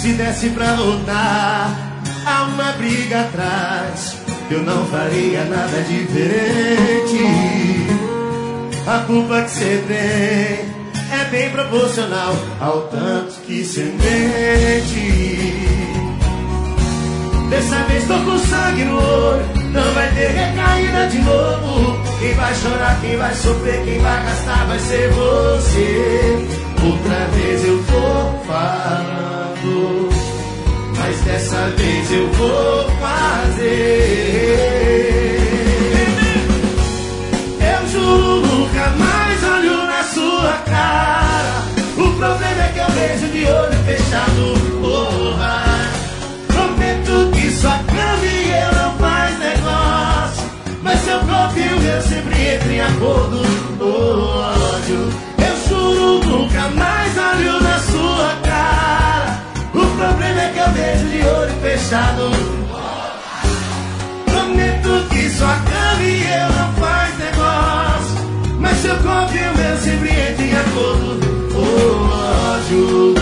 Se desse pra voltar a uma briga atrás, eu não faria nada diferente. A culpa que você tem é bem proporcional ao tanto que você mente. Dessa vez tô com sangue no olho, não vai ter recaída de novo. Quem vai chorar, quem vai sofrer, quem vai gastar vai ser você. Outra vez eu tô falando, mas dessa vez eu vou fazer. Eu juro, nunca mais olho na sua cara. O problema é que eu vejo de olho fechado, porra. Prometo que sua cama e eu não faz negócio, mas seu corpo e o meu sempre entra em acordo no ódio. Eu juro, nunca mais olho na sua cara. O problema é que eu vejo de olho fechado. Prometo que sua cama e eu não faz negócio, mas seu corpo e o meu sempre entra em acordo no ódio.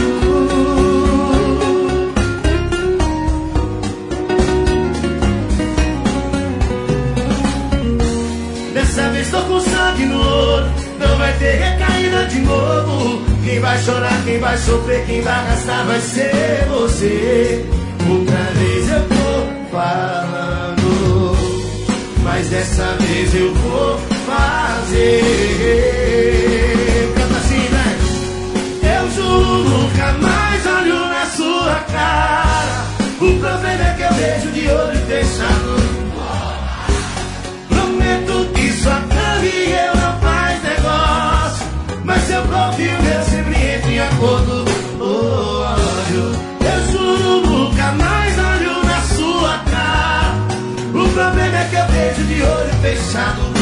Dessa vez tô com sangue no olho, não vai ter recaída de novo. Quem vai chorar, quem vai sofrer, quem vai gastar vai ser você. Outra vez eu tô falando, mas dessa vez eu vou fazer. Canta assim, né? Eu juro, nunca mais olho na sua cara. O problema é que eu vejo de olho fechado. Prometo que sua cama e eu não faz negócio, mas seu corpo e o meu sempre entra em acordo. Eu juro, nunca mais olho na sua cara. O problema é que eu vejo de olho fechado.